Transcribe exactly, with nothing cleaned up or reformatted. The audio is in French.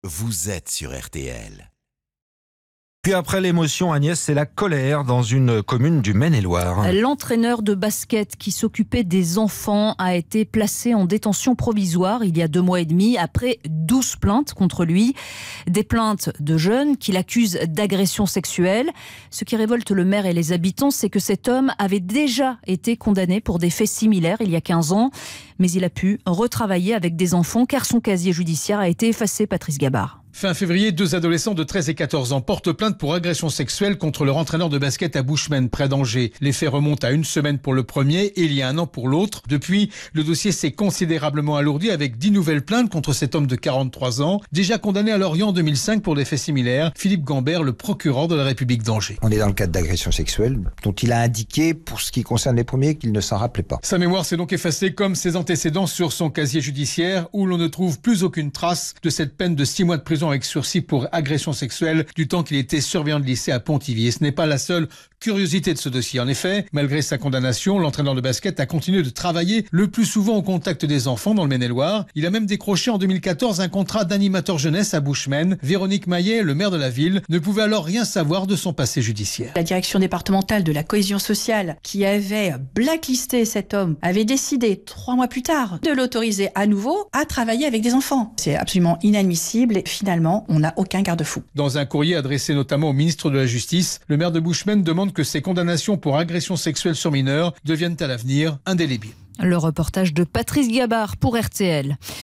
vous êtes sur R T L. Puis après l'émotion, Agnès, c'est la colère dans une commune du Maine-et-Loire. L'entraîneur de basket qui s'occupait des enfants a été placé en détention provisoire il y a deux mois et demi après douze plaintes contre lui. Des plaintes de jeunes qui l'accusent d'agression sexuelle. Ce qui révolte le maire et les habitants, c'est que cet homme avait déjà été condamné pour des faits similaires il y a quinze ans. Mais il a pu retravailler avec des enfants car son casier judiciaire a été effacé, Patrice Gabard. Fin février, deux adolescents de treize et quatorze ans portent plainte pour agression sexuelle contre leur entraîneur de basket à Bushman, près d'Angers. Les faits remontent à une semaine pour le premier et il y a un an pour l'autre. Depuis, le dossier s'est considérablement alourdi avec dix nouvelles plaintes contre cet homme de quarante-trois ans, déjà condamné à Lorient en deux mille cinq pour des faits similaires. Philippe Gambert, le procureur de la République d'Angers. On est dans le cadre d'agression sexuelle, dont il a indiqué, pour ce qui concerne les premiers, qu'il ne s'en rappelait pas. Sa mémoire s'est donc effacée comme ses antécédents sur son casier judiciaire, où l'on ne trouve plus aucune trace de cette peine de six mois de prison avec sursis pour agression sexuelle du temps qu'il était surveillant de lycée à Pontivy. Et ce n'est pas la seule curiosité de ce dossier. En effet, malgré sa condamnation, l'entraîneur de basket a continué de travailler le plus souvent au contact des enfants dans le Maine-et-Loire. Il a même décroché en deux mille quatorze un contrat d'animateur jeunesse à Bushman. Véronique Maillet, le maire de la ville, ne pouvait alors rien savoir de son passé judiciaire. La direction départementale de la cohésion sociale, qui avait blacklisté cet homme, avait décidé trois mois plus tard de l'autoriser à nouveau à travailler avec des enfants. C'est absolument inadmissible et finalement, on n'a aucun garde-fou. Dans un courrier adressé notamment au ministre de la Justice, le maire de Bushman demande que ces condamnations pour agression sexuelle sur mineurs deviennent à l'avenir indélébiles. Le reportage de Patrice Gabard pour R T L.